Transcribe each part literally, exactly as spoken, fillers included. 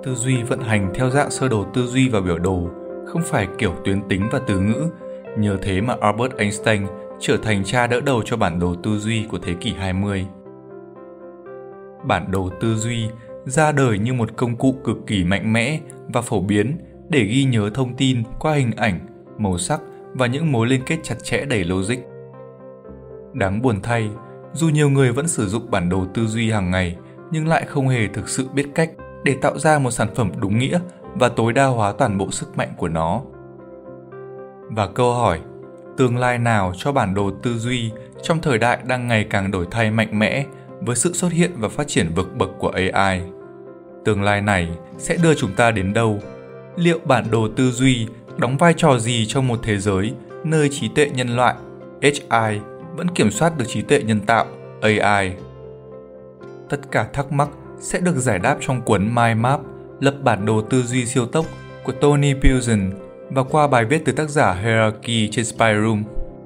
Tư duy vận hành theo dạng sơ đồ tư duy và biểu đồ, không phải kiểu tuyến tính và từ ngữ. Nhờ thế mà Albert Einstein trở thành cha đỡ đầu cho bản đồ tư duy của thế kỷ hai mươi. Bản đồ tư duy ra đời như một công cụ cực kỳ mạnh mẽ và phổ biến để ghi nhớ thông tin qua hình ảnh, màu sắc và những mối liên kết chặt chẽ đầy logic. Đáng buồn thay, dù nhiều người vẫn sử dụng bản đồ tư duy hàng ngày nhưng lại không hề thực sự biết cách để tạo ra một sản phẩm đúng nghĩa và tối đa hóa toàn bộ sức mạnh của nó. Và câu hỏi, tương lai nào cho bản đồ tư duy trong thời đại đang ngày càng đổi thay mạnh mẽ với sự xuất hiện và phát triển vượt bậc của a i? Tương lai này sẽ đưa chúng ta đến đâu? Liệu bản đồ tư duy đóng vai trò gì trong một thế giới nơi trí tuệ nhân loại hát i vẫn kiểm soát được trí tuệ nhân tạo a i? Tất cả thắc mắc sẽ được giải đáp trong cuốn Mind Map, lập bản đồ tư duy siêu tốc của Tony Buzan và qua bài viết từ tác giả Hierarchy trên Spyroom.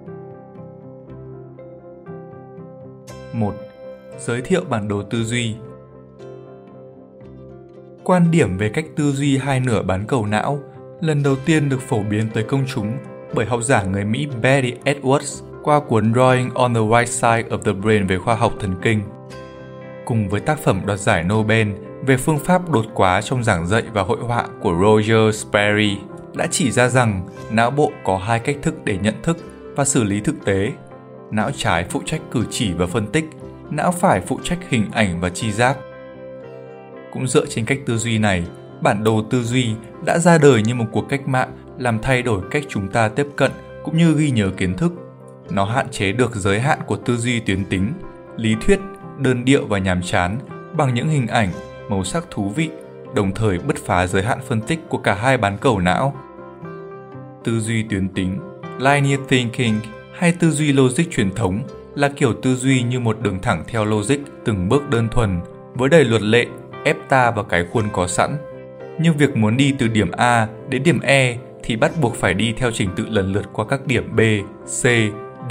một. Giới thiệu bản đồ tư duy. Quan điểm về cách tư duy hai nửa bán cầu não lần đầu tiên được phổ biến tới công chúng bởi học giả người Mỹ Betty Edwards qua cuốn Drawing on the Right Side of the Brain về khoa học thần kinh. Cùng với tác phẩm đoạt giải Nobel về phương pháp đột quá trong giảng dạy và hội họa của Roger Sperry đã chỉ ra rằng não bộ có hai cách thức để nhận thức và xử lý thực tế. Não trái phụ trách cử chỉ và phân tích, não phải phụ trách hình ảnh và tri giác. Cũng dựa trên cách tư duy này, bản đồ tư duy đã ra đời như một cuộc cách mạng làm thay đổi cách chúng ta tiếp cận cũng như ghi nhớ kiến thức. Nó hạn chế được giới hạn của tư duy tuyến tính, lý thuyết, đơn điệu và nhàm chán bằng những hình ảnh, màu sắc thú vị, đồng thời bứt phá giới hạn phân tích của cả hai bán cầu não. Tư duy tuyến tính, linear thinking hay tư duy logic truyền thống là kiểu tư duy như một đường thẳng theo logic từng bước đơn thuần với đầy luật lệ ép ta vào cái khuôn có sẵn. Nhưng việc muốn đi từ điểm A đến điểm E thì bắt buộc phải đi theo trình tự lần lượt qua các điểm B, C, D.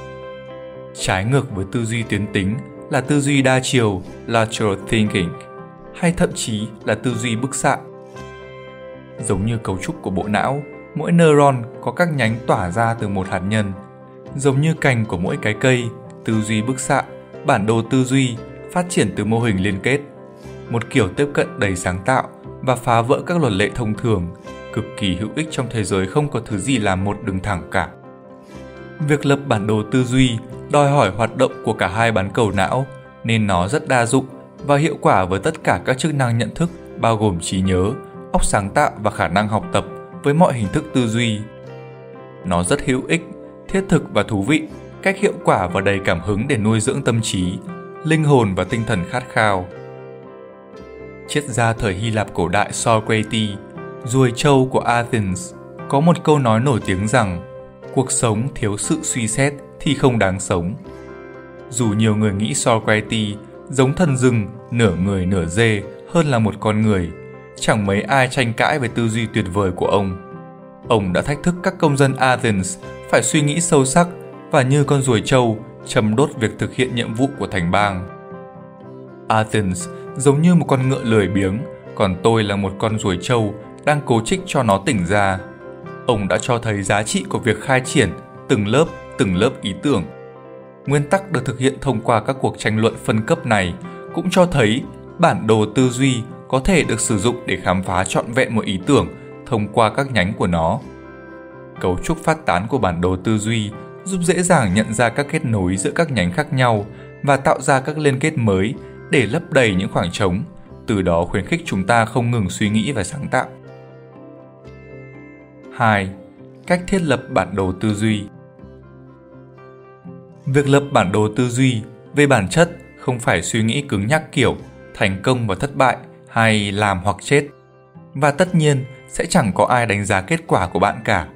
Trái ngược với tư duy tuyến tính là tư duy đa chiều, lateral thinking, hay thậm chí là tư duy bức xạ. Giống như cấu trúc của bộ não, mỗi neuron có các nhánh tỏa ra từ một hạt nhân. Giống như cành của mỗi cái cây, tư duy bức xạ, bản đồ tư duy phát triển từ mô hình liên kết. Một kiểu tiếp cận đầy sáng tạo và phá vỡ các luật lệ thông thường, cực kỳ hữu ích trong thế giới không có thứ gì làm một đường thẳng cả. Việc lập bản đồ tư duy đòi hỏi hoạt động của cả hai bán cầu não, nên nó rất đa dụng và hiệu quả với tất cả các chức năng nhận thức bao gồm trí nhớ, óc sáng tạo và khả năng học tập với mọi hình thức tư duy. Nó rất hữu ích, thiết thực và thú vị, cách hiệu quả và đầy cảm hứng để nuôi dưỡng tâm trí, linh hồn và tinh thần khát khao. Triết gia thời Hy Lạp cổ đại Socrates, ruồi trâu của Athens, có một câu nói nổi tiếng rằng cuộc sống thiếu sự suy xét thì không đáng sống. Dù nhiều người nghĩ Socrates giống thần rừng nửa người nửa dê hơn là một con người, chẳng mấy ai tranh cãi về tư duy tuyệt vời của ông. Ông đã thách thức các công dân Athens phải suy nghĩ sâu sắc và như con ruồi trâu châm đốt việc thực hiện nhiệm vụ của thành bang. Athens giống như một con ngựa lười biếng, còn tôi là một con ruồi trâu đang cố trích cho nó tỉnh ra. Ông đã cho thấy giá trị của việc khai triển từng lớp, từng lớp ý tưởng. Nguyên tắc được thực hiện thông qua các cuộc tranh luận phân cấp này cũng cho thấy bản đồ tư duy có thể được sử dụng để khám phá trọn vẹn một ý tưởng thông qua các nhánh của nó. Cấu trúc phát tán của bản đồ tư duy giúp dễ dàng nhận ra các kết nối giữa các nhánh khác nhau và tạo ra các liên kết mới để lấp đầy những khoảng trống, từ đó khuyến khích chúng ta không ngừng suy nghĩ và sáng tạo. hai. Cách thiết lập bản đồ tư duy. Việc lập bản đồ tư duy về bản chất không phải suy nghĩ cứng nhắc kiểu thành công và thất bại hay làm hoặc chết. Và tất nhiên sẽ chẳng có ai đánh giá kết quả của bạn cả.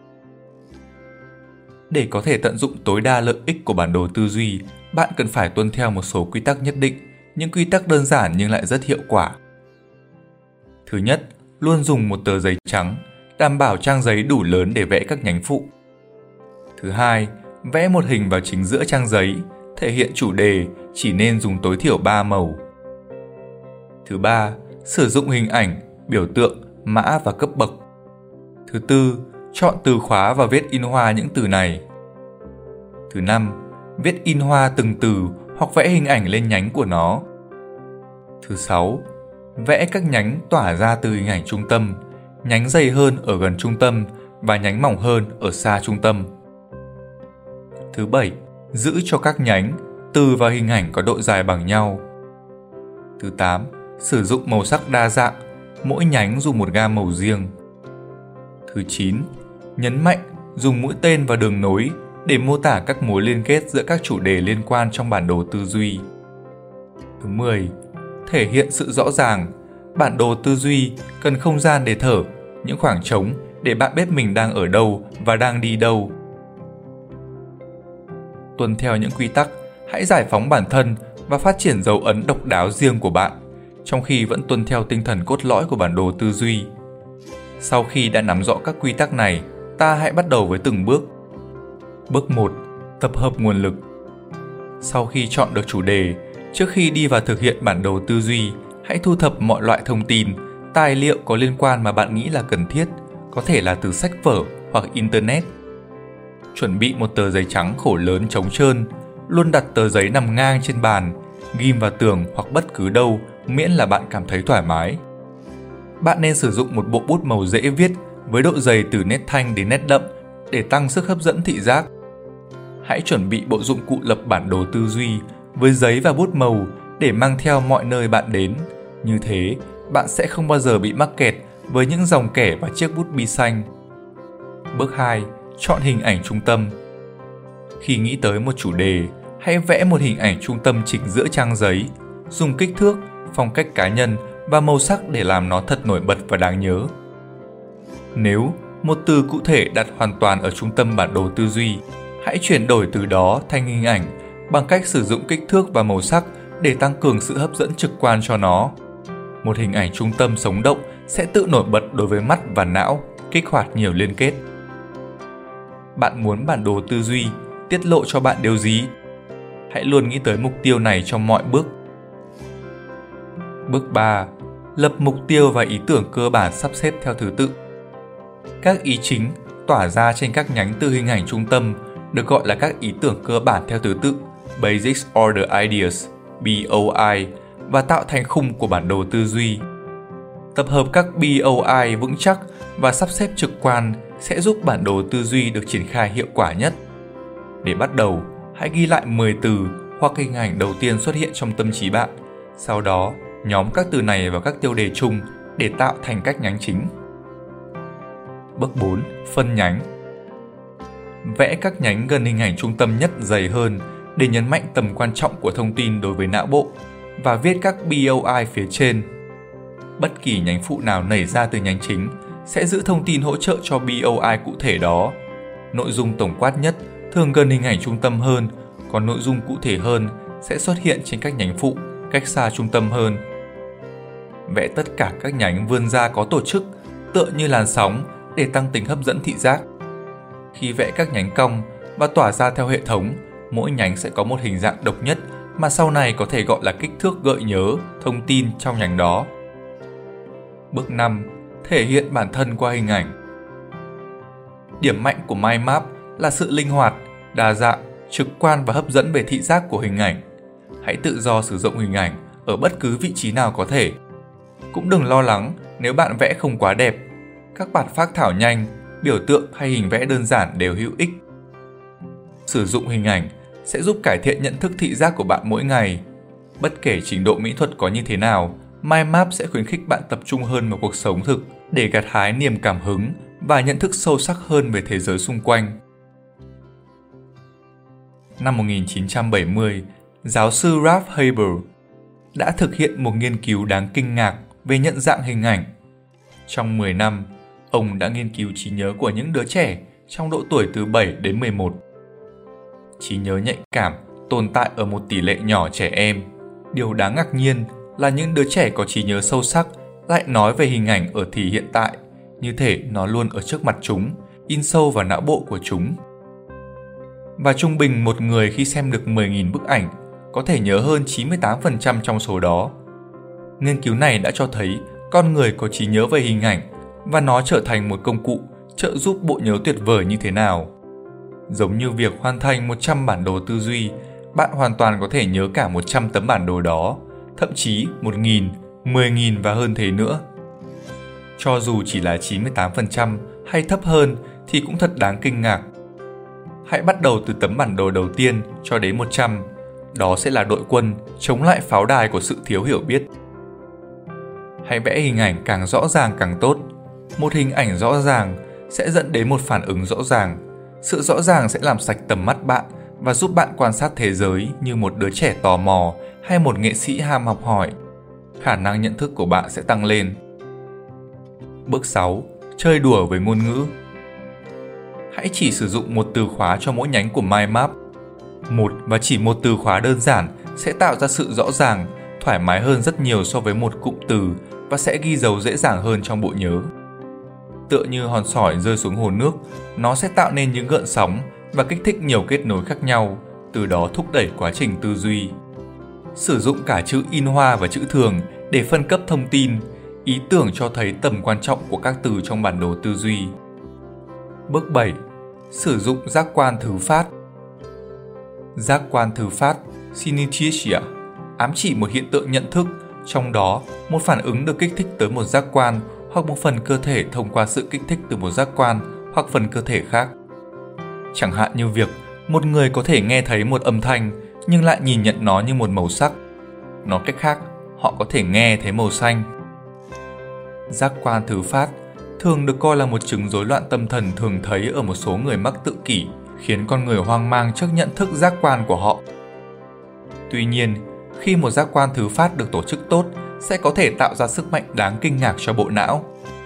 Để có thể tận dụng tối đa lợi ích của bản đồ tư duy, bạn cần phải tuân theo một số quy tắc nhất định, những quy tắc đơn giản nhưng lại rất hiệu quả. Thứ nhất, luôn dùng một tờ giấy trắng, đảm bảo trang giấy đủ lớn để vẽ các nhánh phụ. Thứ hai, vẽ một hình vào chính giữa trang giấy, thể hiện chủ đề chỉ nên dùng tối thiểu ba màu. Thứ ba, sử dụng hình ảnh, biểu tượng, mã và cấp bậc. Thứ tư, chọn từ khóa và viết in hoa những từ này. Thứ năm, viết in hoa từng từ hoặc vẽ hình ảnh lên nhánh của nó. Thứ sáu, vẽ các nhánh tỏa ra từ hình ảnh trung tâm, nhánh dày hơn ở gần trung tâm và nhánh mỏng hơn ở xa trung tâm. Thứ bảy, giữ cho các nhánh, từ và hình ảnh có độ dài bằng nhau. Thứ tám, sử dụng màu sắc đa dạng, mỗi nhánh dùng một gam màu riêng. Thứ chín, nhấn mạnh dùng mũi tên và đường nối để mô tả các mối liên kết giữa các chủ đề liên quan trong bản đồ tư duy. Thứ mười, thể hiện sự rõ ràng. Bản đồ tư duy cần không gian để thở, những khoảng trống để bạn biết mình đang ở đâu và đang đi đâu. Tuân theo những quy tắc, hãy giải phóng bản thân và phát triển dấu ấn độc đáo riêng của bạn, trong khi vẫn tuân theo tinh thần cốt lõi của bản đồ tư duy. Sau khi đã nắm rõ các quy tắc này, ta hãy bắt đầu với từng bước. Bước một. Tập hợp nguồn lực. Sau khi chọn được chủ đề, trước khi đi vào thực hiện bản đồ tư duy, hãy thu thập mọi loại thông tin, tài liệu có liên quan mà bạn nghĩ là cần thiết, có thể là từ sách vở hoặc Internet. Chuẩn bị một tờ giấy trắng khổ lớn trống trơn, luôn đặt tờ giấy nằm ngang trên bàn, ghim vào tường hoặc bất cứ đâu miễn là bạn cảm thấy thoải mái. Bạn nên sử dụng một bộ bút màu dễ viết với độ dày từ nét thanh đến nét đậm để tăng sức hấp dẫn thị giác. Hãy chuẩn bị bộ dụng cụ lập bản đồ tư duy với giấy và bút màu để mang theo mọi nơi bạn đến. Như thế, bạn sẽ không bao giờ bị mắc kẹt với những dòng kẻ và chiếc bút bi xanh. Bước hai. Chọn hình ảnh trung tâm. Khi nghĩ tới một chủ đề, hãy vẽ một hình ảnh trung tâm chỉnh giữa trang giấy, dùng kích thước, phong cách cá nhân và màu sắc để làm nó thật nổi bật và đáng nhớ. Nếu một từ cụ thể đặt hoàn toàn ở trung tâm bản đồ tư duy, hãy chuyển đổi từ đó thành hình ảnh bằng cách sử dụng kích thước và màu sắc để tăng cường sự hấp dẫn trực quan cho nó. Một hình ảnh trung tâm sống động sẽ tự nổi bật đối với mắt và não, kích hoạt nhiều liên kết. Bạn muốn bản đồ tư duy tiết lộ cho bạn điều gì? Hãy luôn nghĩ tới mục tiêu này trong mọi bước. Bước ba. Lập mục tiêu và ý tưởng cơ bản sắp xếp theo thứ tự. Các ý chính tỏa ra trên các nhánh từ hình ảnh trung tâm được gọi là các ý tưởng cơ bản theo thứ tự Basic Order Ideas B O I và tạo thành khung của bản đồ tư duy. Tập hợp các B O I vững chắc và sắp xếp trực quan sẽ giúp bản đồ tư duy được triển khai hiệu quả nhất. Để bắt đầu, hãy ghi lại mười từ hoặc hình ảnh đầu tiên xuất hiện trong tâm trí bạn. Sau đó, nhóm các từ này vào các tiêu đề chung để tạo thành các nhánh chính. Bước bốn. Phân nhánh. Vẽ các nhánh gần hình ảnh trung tâm nhất dày hơn để nhấn mạnh tầm quan trọng của thông tin đối với não bộ và viết các B O I phía trên. Bất kỳ nhánh phụ nào nảy ra từ nhánh chính sẽ giữ thông tin hỗ trợ cho B O I cụ thể đó. Nội dung tổng quát nhất thường gần hình ảnh trung tâm hơn, còn nội dung cụ thể hơn sẽ xuất hiện trên các nhánh phụ cách xa trung tâm hơn. Vẽ tất cả các nhánh vươn ra có tổ chức, tựa như làn sóng để tăng tính hấp dẫn thị giác. Khi vẽ các nhánh cong và tỏa ra theo hệ thống, mỗi nhánh sẽ có một hình dạng độc nhất mà sau này có thể gọi là kích thước gợi nhớ thông tin trong nhánh đó. Bước năm. Thể hiện bản thân qua hình ảnh. Điểm mạnh của mind map là sự linh hoạt, đa dạng, trực quan và hấp dẫn về thị giác của hình ảnh. Hãy tự do sử dụng hình ảnh ở bất cứ vị trí nào có thể. Cũng đừng lo lắng nếu bạn vẽ không quá đẹp. Các bản phác thảo nhanh, biểu tượng hay hình vẽ đơn giản đều hữu ích. Sử dụng hình ảnh sẽ giúp cải thiện nhận thức thị giác của bạn mỗi ngày. Bất kể trình độ mỹ thuật có như thế nào, mind map sẽ khuyến khích bạn tập trung hơn vào cuộc sống thực để gặt hái niềm cảm hứng và nhận thức sâu sắc hơn về thế giới xung quanh. Năm một nghìn chín trăm bảy mươi, giáo sư Ralph Haber đã thực hiện một nghiên cứu đáng kinh ngạc về nhận dạng hình ảnh. Trong mười năm, ông đã nghiên cứu trí nhớ của những đứa trẻ trong độ tuổi từ bảy đến mười một. Trí nhớ nhạy cảm tồn tại ở một tỷ lệ nhỏ trẻ em. Điều đáng ngạc nhiên là những đứa trẻ có trí nhớ sâu sắc lại nói về hình ảnh ở thì hiện tại, như thể nó luôn ở trước mặt chúng, in sâu vào não bộ của chúng. Và trung bình một người khi xem được mười nghìn bức ảnh có thể nhớ hơn chín mươi tám phần trăm trong số đó. Nghiên cứu này đã cho thấy con người có trí nhớ về hình ảnh và nó trở thành một công cụ trợ giúp bộ nhớ tuyệt vời như thế nào. Giống như việc hoàn thành một trăm bản đồ tư duy, bạn hoàn toàn có thể nhớ cả một trăm tấm bản đồ đó, thậm chí một nghìn, mười nghìn và hơn thế nữa. Cho dù chỉ là chín mươi tám phần trăm hay thấp hơn thì cũng thật đáng kinh ngạc. Hãy bắt đầu từ tấm bản đồ đầu tiên cho đến một trăm. Đó sẽ là đội quân chống lại pháo đài của sự thiếu hiểu biết. Hãy vẽ hình ảnh càng rõ ràng càng tốt. Một hình ảnh rõ ràng sẽ dẫn đến một phản ứng rõ ràng. Sự rõ ràng sẽ làm sạch tầm mắt bạn và giúp bạn quan sát thế giới như một đứa trẻ tò mò hay một nghệ sĩ ham học hỏi. Khả năng nhận thức của bạn sẽ tăng lên. Bước sáu. Chơi đùa với ngôn ngữ. Hãy chỉ sử dụng một từ khóa cho mỗi nhánh của mind map. Một và chỉ một từ khóa đơn giản sẽ tạo ra sự rõ ràng, thoải mái hơn rất nhiều so với một cụm từ và sẽ ghi dấu dễ dàng hơn trong bộ nhớ. Tựa như hòn sỏi rơi xuống hồ nước, nó sẽ tạo nên những gợn sóng và kích thích nhiều kết nối khác nhau, từ đó thúc đẩy quá trình tư duy. Sử dụng cả chữ in hoa và chữ thường để phân cấp thông tin, ý tưởng cho thấy tầm quan trọng của các từ trong bản đồ tư duy. Bước bảy. Sử dụng giác quan thứ phát. Giác quan thứ phát, synesthesia, ám chỉ một hiện tượng nhận thức, trong đó một phản ứng được kích thích tới một giác quan hoặc một phần cơ thể thông qua sự kích thích từ một giác quan hoặc phần cơ thể khác. Chẳng hạn như việc một người có thể nghe thấy một âm thanh nhưng lại nhìn nhận nó như một màu sắc. Nói cách khác, họ có thể nghe thấy màu xanh. Giác quan thứ phát thường được coi là một chứng rối loạn tâm thần thường thấy ở một số người mắc tự kỷ, khiến con người hoang mang trước nhận thức giác quan của họ. Tuy nhiên, khi một giác quan thứ phát được tổ chức tốt, sẽ có thể tạo ra sức mạnh đáng kinh ngạc cho bộ não.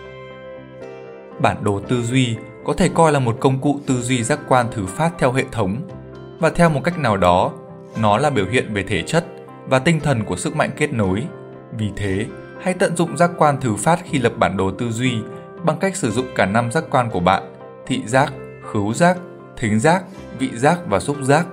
Bản đồ tư duy có thể coi là một công cụ tư duy giác quan thứ phát theo hệ thống, và theo một cách nào đó, nó là biểu hiện về thể chất và tinh thần của sức mạnh kết nối. Vì thế, hãy tận dụng giác quan thứ phát khi lập bản đồ tư duy bằng cách sử dụng cả năm giác quan của bạn: thị giác, khứu giác, thính giác, vị giác và xúc giác.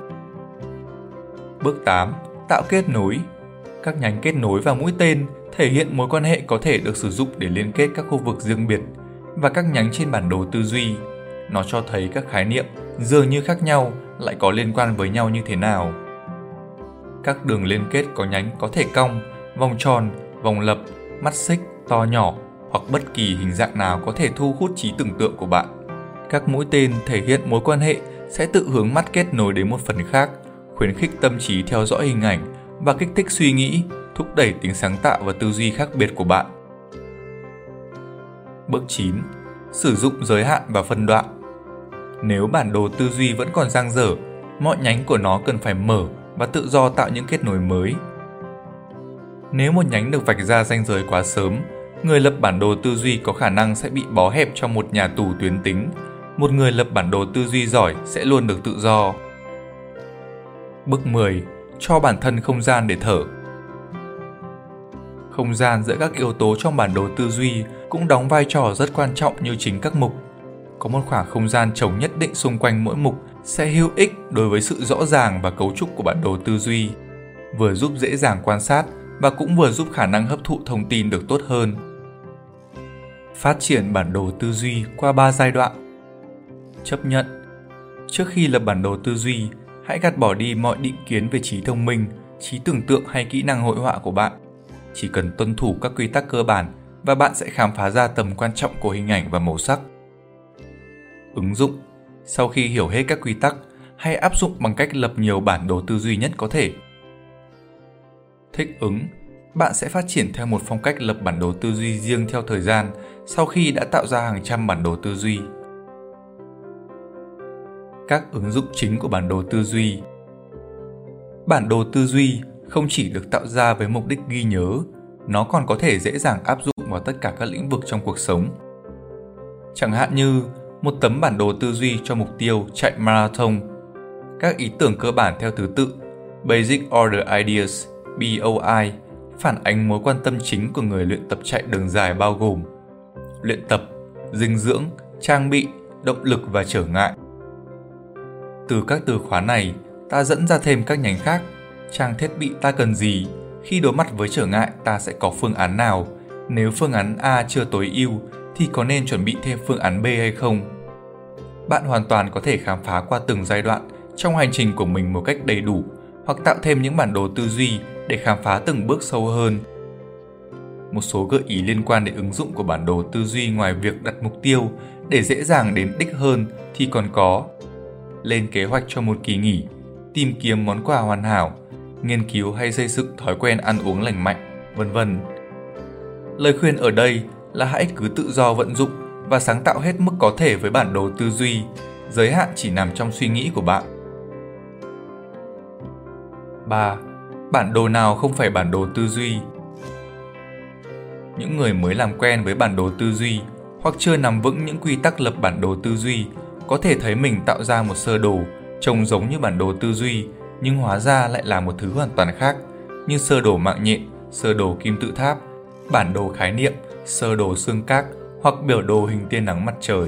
Bước tám. Tạo kết nối. Các nhánh kết nối và mũi tên thể hiện mối quan hệ có thể được sử dụng để liên kết các khu vực riêng biệt và các nhánh trên bản đồ tư duy. Nó cho thấy các khái niệm dường như khác nhau lại có liên quan với nhau như thế nào. Các đường liên kết có nhánh có thể cong, vòng tròn, vòng lập, mắt xích, to nhỏ hoặc bất kỳ hình dạng nào có thể thu hút trí tưởng tượng của bạn. Các mũi tên thể hiện mối quan hệ sẽ tự hướng mắt kết nối đến một phần khác, khuyến khích tâm trí theo dõi hình ảnh và kích thích suy nghĩ, thúc đẩy tính sáng tạo và tư duy khác biệt của bạn. Bước chín. Sử dụng giới hạn và phân đoạn. Nếu bản đồ tư duy vẫn còn dang dở, mọi nhánh của nó cần phải mở và tự do tạo những kết nối mới. Nếu một nhánh được vạch ra ranh giới quá sớm, người lập bản đồ tư duy có khả năng sẽ bị bó hẹp trong một nhà tù tuyến tính. Một người lập bản đồ tư duy giỏi sẽ luôn được tự do. Bước mười. Cho bản thân không gian để thở. Không gian giữa các yếu tố trong bản đồ tư duy cũng đóng vai trò rất quan trọng như chính các mục. Có một khoảng không gian trống nhất định xung quanh mỗi mục sẽ hữu ích đối với sự rõ ràng và cấu trúc của bản đồ tư duy, vừa giúp dễ dàng quan sát và cũng vừa giúp khả năng hấp thụ thông tin được tốt hơn. Phát triển bản đồ tư duy qua ba giai đoạn. Chấp nhận. Trước khi lập bản đồ tư duy, hãy gạt bỏ đi mọi định kiến về trí thông minh, trí tưởng tượng hay kỹ năng hội họa của bạn. Chỉ cần tuân thủ các quy tắc cơ bản và bạn sẽ khám phá ra tầm quan trọng của hình ảnh và màu sắc. Ứng dụng. Sau khi hiểu hết các quy tắc, hãy áp dụng bằng cách lập nhiều bản đồ tư duy nhất có thể. Thích ứng. Bạn sẽ phát triển theo một phong cách lập bản đồ tư duy riêng theo thời gian sau khi đã tạo ra hàng trăm bản đồ tư duy. Các ứng dụng chính của bản đồ tư duy. Bản đồ tư duy không chỉ được tạo ra với mục đích ghi nhớ, nó còn có thể dễ dàng áp dụng vào tất cả các lĩnh vực trong cuộc sống. Chẳng hạn như một tấm bản đồ tư duy cho mục tiêu chạy marathon. Các ý tưởng cơ bản theo thứ tự Basic Order Ideas B O I phản ánh mối quan tâm chính của người luyện tập chạy đường dài bao gồm luyện tập, dinh dưỡng, trang bị, động lực và trở ngại. Từ các từ khóa này, ta dẫn ra thêm các nhánh khác: trang thiết bị ta cần gì, Khi đối mặt với trở ngại, ta sẽ có phương án nào? Nếu phương án A chưa tối ưu, thì có nên chuẩn bị thêm phương án B hay không? Bạn hoàn toàn có thể khám phá qua từng giai đoạn trong hành trình của mình một cách đầy đủ, hoặc tạo thêm những bản đồ tư duy để khám phá từng bước sâu hơn. Một số gợi ý liên quan đến ứng dụng của bản đồ tư duy ngoài việc đặt mục tiêu để dễ dàng đến đích hơn thì còn có: lên kế hoạch cho một kỳ nghỉ, tìm kiếm món quà hoàn hảo, nghiên cứu hay xây dựng thói quen ăn uống lành mạnh, vân vân. Lời khuyên ở đây là hãy cứ tự do vận dụng và sáng tạo hết mức có thể với bản đồ tư duy, giới hạn chỉ nằm trong suy nghĩ của bạn. ba. Bản đồ nào không phải bản đồ tư duy? Những người mới làm quen với bản đồ tư duy hoặc chưa nắm vững những quy tắc lập bản đồ tư duy có thể thấy mình tạo ra một sơ đồ trông giống như bản đồ tư duy nhưng hóa ra lại là một thứ hoàn toàn khác, như sơ đồ mạng nhện, sơ đồ kim tự tháp, bản đồ khái niệm, sơ đồ xương các hoặc biểu đồ hình tia nắng mặt trời.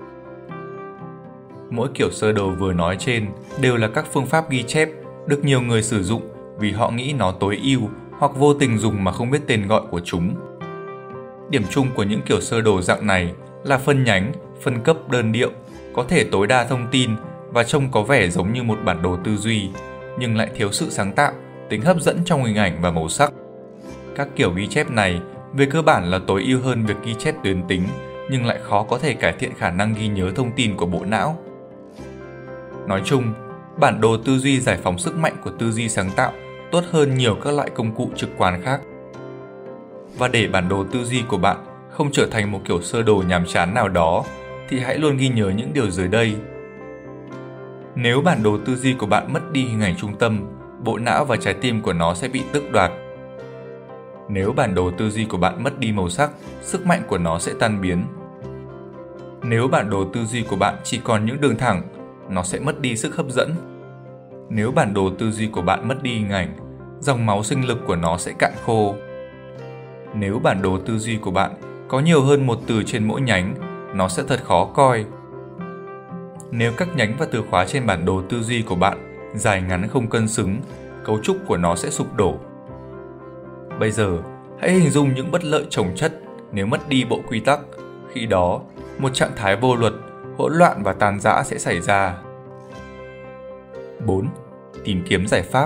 Mỗi kiểu sơ đồ vừa nói trên đều là các phương pháp ghi chép được nhiều người sử dụng vì họ nghĩ nó tối ưu hoặc vô tình dùng mà không biết tên gọi của chúng. Điểm chung của những kiểu sơ đồ dạng này là phân nhánh, phân cấp đơn điệu, có thể tối đa thông tin và trông có vẻ giống như một bản đồ tư duy, nhưng lại thiếu sự sáng tạo, tính hấp dẫn trong hình ảnh và màu sắc. Các kiểu ghi chép này về cơ bản là tối ưu hơn việc ghi chép tuyến tính, nhưng lại khó có thể cải thiện khả năng ghi nhớ thông tin của bộ não. Nói chung, bản đồ tư duy giải phóng sức mạnh của tư duy sáng tạo tốt hơn nhiều các loại công cụ trực quan khác. Và để bản đồ tư duy của bạn không trở thành một kiểu sơ đồ nhàm chán nào đó, thì hãy luôn ghi nhớ những điều dưới đây. Nếu bản đồ tư duy của bạn mất đi hình ảnh trung tâm, bộ não và trái tim của nó sẽ bị tước đoạt. Nếu bản đồ tư duy của bạn mất đi màu sắc, sức mạnh của nó sẽ tan biến. Nếu bản đồ tư duy của bạn chỉ còn những đường thẳng, nó sẽ mất đi sức hấp dẫn. Nếu bản đồ tư duy của bạn mất đi hình ảnh, dòng máu sinh lực của nó sẽ cạn khô. Nếu bản đồ tư duy của bạn có nhiều hơn một từ trên mỗi nhánh, nó sẽ thật khó coi. Nếu các nhánh và từ khóa trên bản đồ tư duy của bạn dài ngắn không cân xứng, cấu trúc của nó sẽ sụp đổ. Bây giờ, hãy hình dung những bất lợi chồng chất nếu mất đi bộ quy tắc. Khi đó, một trạng thái vô luật, hỗn loạn và tan rã sẽ xảy ra. bốn. Tìm kiếm giải pháp.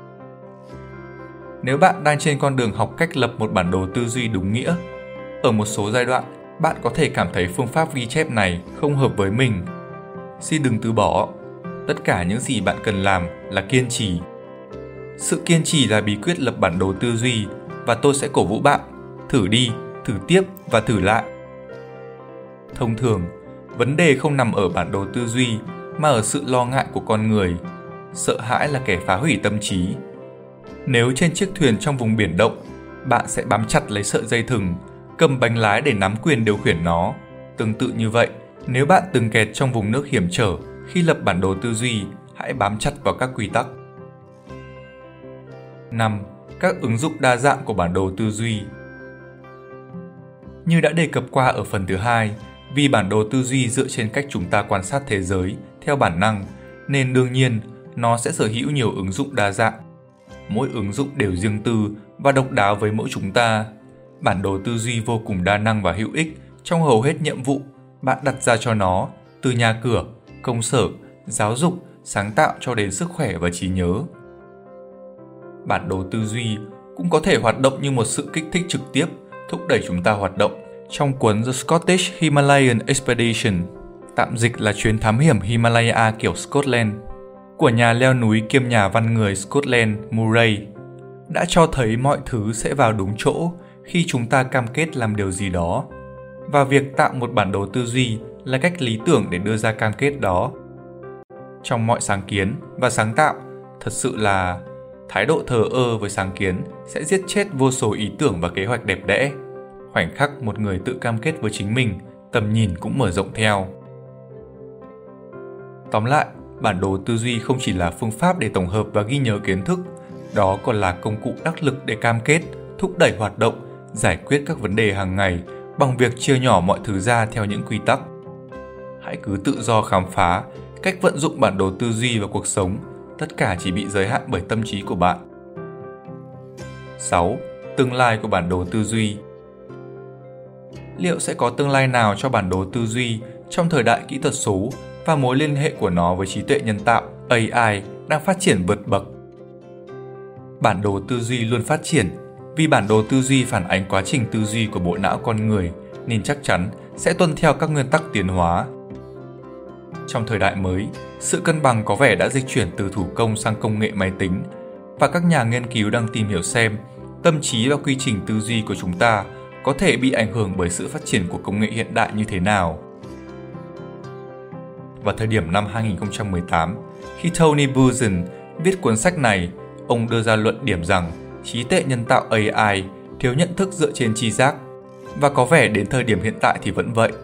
Nếu bạn đang trên con đường học cách lập một bản đồ tư duy đúng nghĩa, ở một số giai đoạn, bạn có thể cảm thấy phương pháp ghi chép này không hợp với mình. Xin đừng từ bỏ. Tất cả những gì bạn cần làm là kiên trì. Sự kiên trì là bí quyết lập bản đồ tư duy và tôi sẽ cổ vũ bạn. Thử đi, thử tiếp và thử lại. Thông thường, vấn đề không nằm ở bản đồ tư duy mà ở sự lo ngại của con người. Sợ hãi là kẻ phá hủy tâm trí. Nếu trên chiếc thuyền trong vùng biển động, bạn sẽ bám chặt lấy sợi dây thừng, cầm bánh lái để nắm quyền điều khiển nó. Tương tự như vậy, nếu bạn từng kẹt trong vùng nước hiểm trở, khi lập bản đồ tư duy, hãy bám chặt vào các quy tắc. năm. Các ứng dụng đa dạng của bản đồ tư duy. Như đã đề cập qua ở phần thứ hai, vì bản đồ tư duy dựa trên cách chúng ta quan sát thế giới theo bản năng, nên đương nhiên nó sẽ sở hữu nhiều ứng dụng đa dạng. Mỗi ứng dụng đều riêng tư và độc đáo với mỗi chúng ta. Bản đồ tư duy vô cùng đa năng và hữu ích trong hầu hết nhiệm vụ bạn đặt ra cho nó, từ nhà cửa, công sở, giáo dục, sáng tạo cho đến sức khỏe và trí nhớ. Bản đồ tư duy cũng có thể hoạt động như một sự kích thích trực tiếp, thúc đẩy chúng ta hoạt động. Trong cuốn The Scottish Himalayan Expedition, tạm dịch là chuyến thám hiểm Himalaya kiểu Scotland, của nhà leo núi kiêm nhà văn người Scotland Murray, đã cho thấy mọi thứ sẽ vào đúng chỗ khi chúng ta cam kết làm điều gì đó. Và việc tạo một bản đồ tư duy là cách lý tưởng để đưa ra cam kết đó. Trong mọi sáng kiến và sáng tạo, thật sự là thái độ thờ ơ với sáng kiến sẽ giết chết vô số ý tưởng và kế hoạch đẹp đẽ. Khoảnh khắc một người tự cam kết với chính mình, tầm nhìn cũng mở rộng theo. Tóm lại, bản đồ tư duy không chỉ là phương pháp để tổng hợp và ghi nhớ kiến thức, đó còn là công cụ đắc lực để cam kết, thúc đẩy hoạt động, giải quyết các vấn đề hàng ngày bằng việc chia nhỏ mọi thứ ra theo những quy tắc. Hãy cứ tự do khám phá cách vận dụng bản đồ tư duy vào cuộc sống, tất cả chỉ bị giới hạn bởi tâm trí của bạn. sáu. Tương lai của bản đồ tư duy. Liệu sẽ có tương lai nào cho bản đồ tư duy trong thời đại kỹ thuật số và mối liên hệ của nó với trí tuệ nhân tạo A I đang phát triển vượt bậc? Bản đồ tư duy luôn phát triển vì bản đồ tư duy phản ánh quá trình tư duy của bộ não con người nên chắc chắn sẽ tuân theo các nguyên tắc tiến hóa. Trong thời đại mới, sự cân bằng có vẻ đã dịch chuyển từ thủ công sang công nghệ máy tính và các nhà nghiên cứu đang tìm hiểu xem tâm trí và quy trình tư duy của chúng ta có thể bị ảnh hưởng bởi sự phát triển của công nghệ hiện đại như thế nào. Vào thời điểm năm hai nghìn không trăm mười tám, khi Tony Buzan viết cuốn sách này, ông đưa ra luận điểm rằng trí tuệ nhân tạo A I thiếu nhận thức dựa trên tri giác, và có vẻ đến thời điểm hiện tại thì vẫn vậy.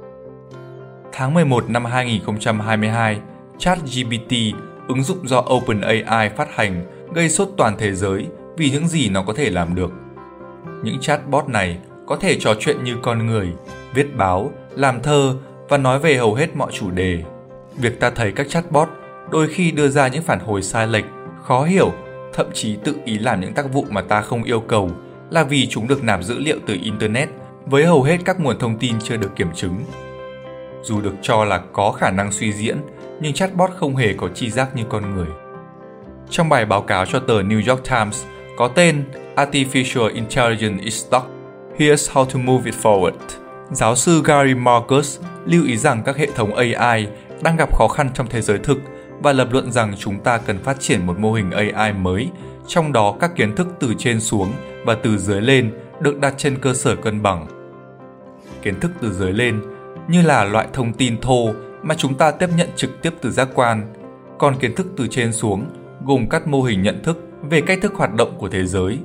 Tháng mười một năm hai nghìn không trăm hai mươi hai, ChatGPT, ứng dụng do OpenAI phát hành, gây sốt toàn thế giới vì những gì nó có thể làm được. Những chatbot này có thể trò chuyện như con người, viết báo, làm thơ và nói về hầu hết mọi chủ đề. Việc ta thấy các chatbot đôi khi đưa ra những phản hồi sai lệch, khó hiểu, thậm chí tự ý làm những tác vụ mà ta không yêu cầu là vì chúng được nạp dữ liệu từ Internet với hầu hết các nguồn thông tin chưa được kiểm chứng. Dù được cho là có khả năng suy diễn, nhưng chatbot không hề có tri giác như con người. Trong bài báo cáo cho tờ New York Times có tên Artificial Intelligence is Stuck, Here's how to move it forward, giáo sư Gary Marcus lưu ý rằng các hệ thống A I đang gặp khó khăn trong thế giới thực và lập luận rằng chúng ta cần phát triển một mô hình A I mới, trong đó các kiến thức từ trên xuống và từ dưới lên được đặt trên cơ sở cân bằng. Kiến thức từ dưới lên như là loại thông tin thô mà chúng ta tiếp nhận trực tiếp từ giác quan, còn kiến thức từ trên xuống gồm các mô hình nhận thức về cách thức hoạt động của thế giới.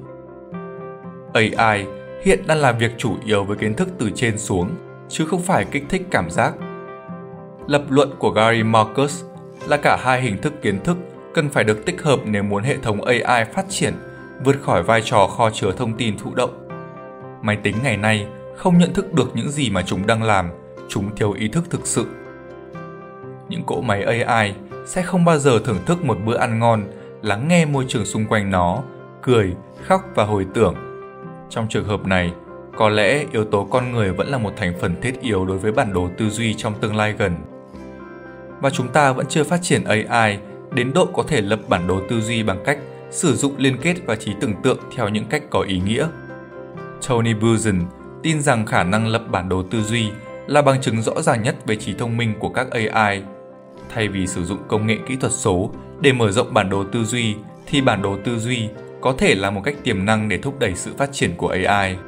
A I hiện đang làm việc chủ yếu với kiến thức từ trên xuống, chứ không phải kích thích cảm giác. Lập luận của Gary Marcus là cả hai hình thức kiến thức cần phải được tích hợp nếu muốn hệ thống A I phát triển, vượt khỏi vai trò kho chứa thông tin thụ động. Máy tính ngày nay không nhận thức được những gì mà chúng đang làm, chúng thiếu ý thức thực sự. Những cỗ máy A I sẽ không bao giờ thưởng thức một bữa ăn ngon, lắng nghe môi trường xung quanh nó, cười, khóc và hồi tưởng. Trong trường hợp này, có lẽ yếu tố con người vẫn là một thành phần thiết yếu đối với bản đồ tư duy trong tương lai gần. Và chúng ta vẫn chưa phát triển A I đến độ có thể lập bản đồ tư duy bằng cách sử dụng liên kết và trí tưởng tượng theo những cách có ý nghĩa. Tony Buzan tin rằng khả năng lập bản đồ tư duy là bằng chứng rõ ràng nhất về trí thông minh của các A I. Thay vì sử dụng công nghệ kỹ thuật số để mở rộng bản đồ tư duy, thì bản đồ tư duy có thể là một cách tiềm năng để thúc đẩy sự phát triển của A I.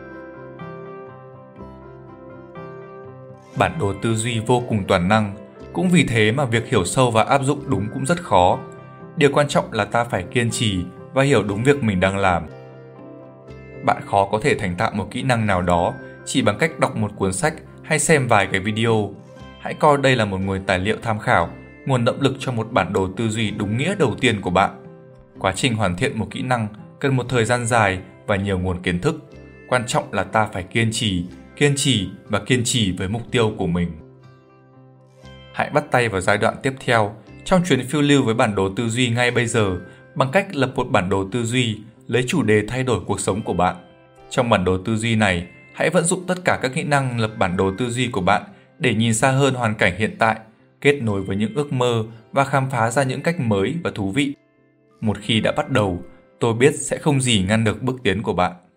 Bản đồ tư duy vô cùng toàn năng, cũng vì thế mà việc hiểu sâu và áp dụng đúng cũng rất khó. Điều quan trọng là ta phải kiên trì và hiểu đúng việc mình đang làm. Bạn khó có thể thành thạo một kỹ năng nào đó chỉ bằng cách đọc một cuốn sách hay xem vài cái video. Hãy coi đây là một nguồn tài liệu tham khảo, nguồn động lực cho một bản đồ tư duy đúng nghĩa đầu tiên của bạn. Quá trình hoàn thiện một kỹ năng cần một thời gian dài và nhiều nguồn kiến thức. Quan trọng là ta phải kiên trì, kiên trì và kiên trì với mục tiêu của mình. Hãy bắt tay vào giai đoạn tiếp theo trong chuyến phiêu lưu với bản đồ tư duy ngay bây giờ bằng cách lập một bản đồ tư duy lấy chủ đề thay đổi cuộc sống của bạn. Trong bản đồ tư duy này, hãy vận dụng tất cả các kỹ năng lập bản đồ tư duy của bạn để nhìn xa hơn hoàn cảnh hiện tại, kết nối với những ước mơ và khám phá ra những cách mới và thú vị. Một khi đã bắt đầu, tôi biết sẽ không gì ngăn được bước tiến của bạn.